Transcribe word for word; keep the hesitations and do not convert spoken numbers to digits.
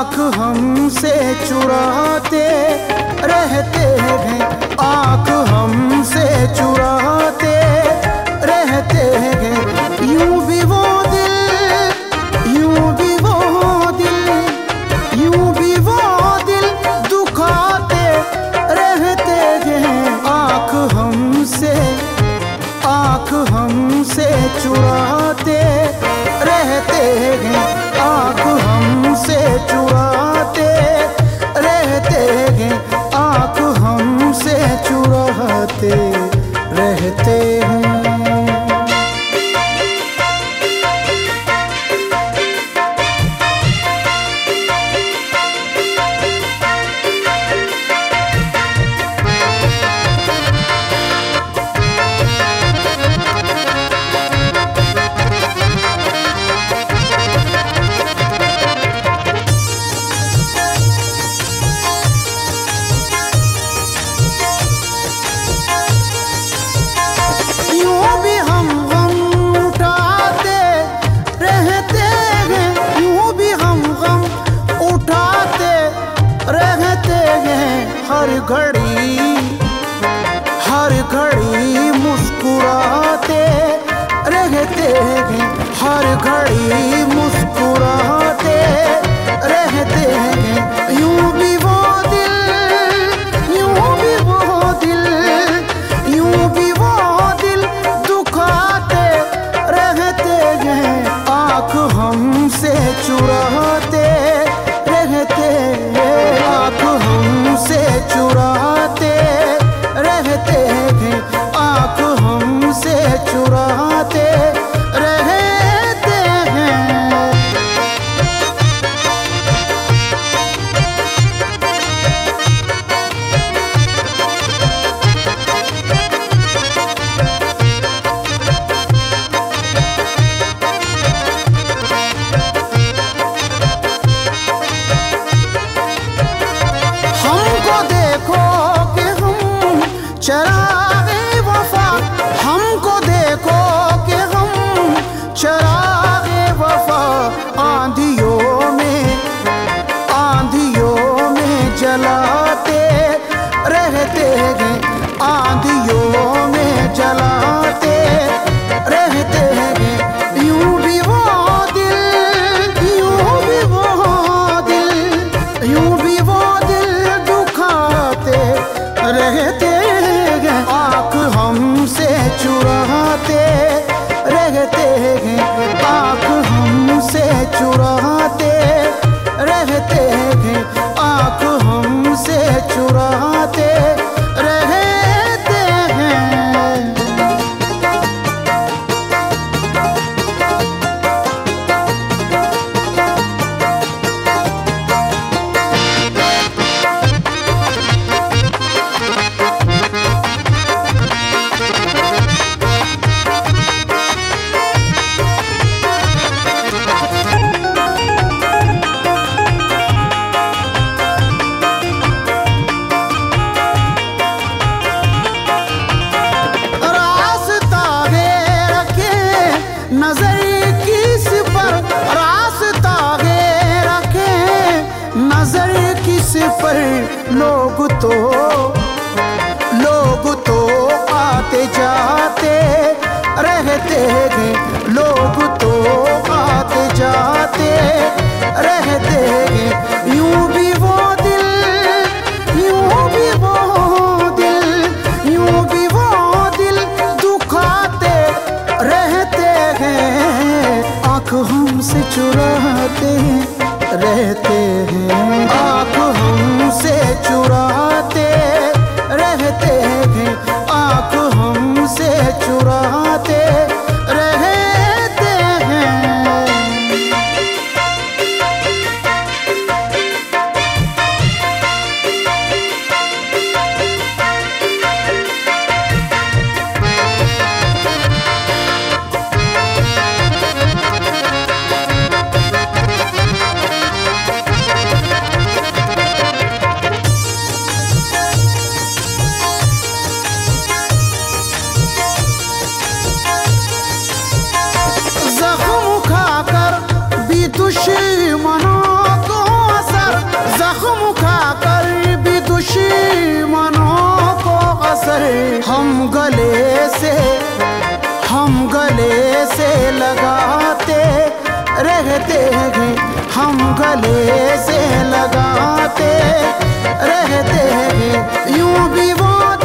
आँख हमसे चुराते रहते हैं, आँख हमसे चुराते रहते हैं। यूं भी वो दिल, यूं भी वो दिल, यूं भी वो दिल दुखाते रहते हैं। आँख हमसे, आँख हमसे चुराते रहते हैं, आँख हमसे चुराते रहते हैं, आँख हमसे चुराते रहते हैं। हर घड़ी, हर घड़ी मुस्कुराते रहते हैं, हर घड़ी मुस्कुराते रहते हैं। यूं भी वो दिल, यूं भी वो दिल, यूं भी वो दिल दुखाते रहते हैं। आँख हमसे चुराते रहते हैं, आँख हमसे चुराते रहते हैं, आँख हमसे चुराते रहते हैं। हमको देखो कि हम चरागे वफा, हमको देखो कि हम चरागे वफा। आंधियों में, आंधियों में जलाते रहते हैं, आंधियों में जलाते रहते हैं। यूं भी वो दिल, यूं भी वो दिल, यूं भी वो रहते हैं। आँख हमसे चुराते रहते हैं, आँख हमसे चुराते रहते हैं, आँख हमसे चुराते रहते हैं। नजर किस पर, रास्ता है रखे नजर किस पर। लोग तो, लोग तो आते जाते रहते हैं, लोग तो आते जाते रहते हैं। यूं भी वो दिल, यूं भी वो दिल, यूं भी वो दिल दुखाते रहते हैं। आँख हमसे चुराते रहते हैं, आँख हमसे चुराते रहते हैं, आँख हमसे चुराते रहते हैं। रहते हैं, हम गले से लगाते रहते हैं, यूं भी वो